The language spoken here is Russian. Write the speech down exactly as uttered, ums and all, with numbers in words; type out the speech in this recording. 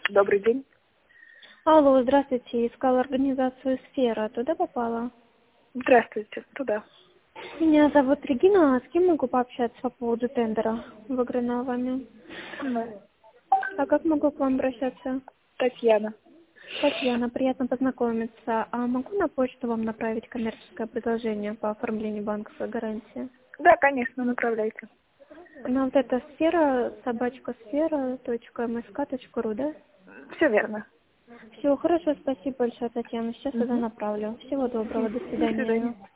Добрый день. Алло, здравствуйте. Искала организацию «Сфера». Туда попала? Здравствуйте. Туда. Меня зовут Регина. С кем могу пообщаться по поводу тендера в Аграноваме? Ну, А как могу к вам обращаться? Татьяна. Татьяна, приятно познакомиться. А могу на почту вам направить коммерческое предложение по оформлению банковской гарантии? Да, конечно, направляйте. На вот эта сфера, собачка сфера, точка мск, точка ру, да? Все верно. Все, хорошо, спасибо большое, Татьяна. Сейчас туда Угу. направлю. Всего доброго, до До свидания. свидания.